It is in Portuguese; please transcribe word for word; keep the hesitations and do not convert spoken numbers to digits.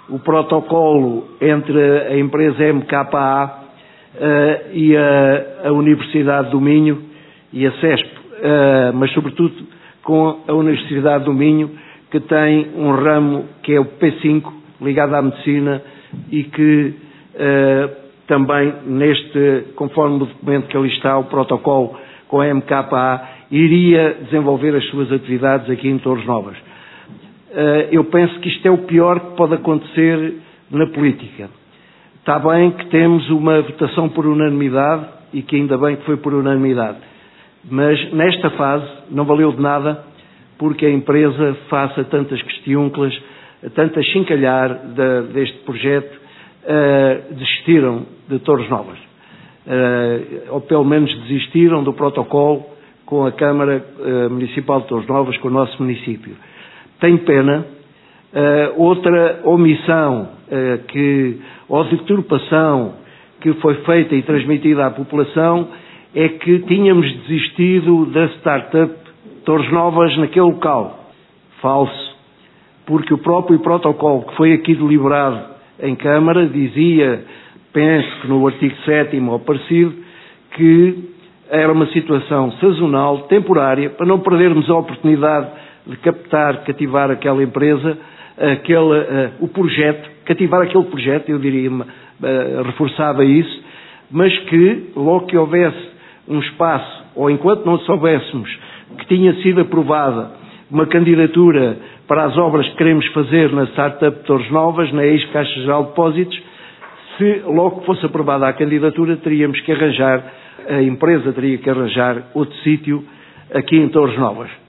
o protocolo entre a empresa M K A uh, e a, a Universidade do Minho e a CESP, uh, mas sobretudo com a Universidade do Minho, que tem um ramo que é o P cinco, ligado à medicina, e que uh, também neste, conforme o documento que ali está, o protocolo com a M K A, iria desenvolver as suas atividades aqui em Torres Novas. Eu penso que isto é o pior que pode acontecer na política. Está bem que temos uma votação por unanimidade, e que ainda bem que foi por unanimidade, mas nesta fase não valeu de nada, porque a empresa faça tantas questiúnculas, tanto a chincalhar de, deste projeto, uh, desistiram de Torres Novas. Uh, ou pelo menos desistiram do protocolo com a Câmara uh, Municipal de Torres Novas, com o nosso município. Tenho pena. Uh, outra omissão, uh, que, ou deturpação que foi feita e transmitida à população, é que tínhamos desistido da startup Torres Novas naquele local. Falso. Porque o próprio protocolo que foi aqui deliberado em Câmara dizia, penso que no artigo sétimo ou parecido, que era uma situação sazonal, temporária, para não perdermos a oportunidade de captar, cativar aquela empresa, aquele, uh, o projeto, cativar aquele projeto, eu diria, uh, reforçava isso, mas que logo que houvesse um espaço, ou enquanto não soubéssemos que tinha sido aprovada uma candidatura para as obras que queremos fazer na Startup Torres Novas, na ex-Caixa Geral de Depósitos, se logo que fosse aprovada a candidatura, teríamos que arranjar, a empresa teria que arranjar outro sítio aqui em Torres Novas.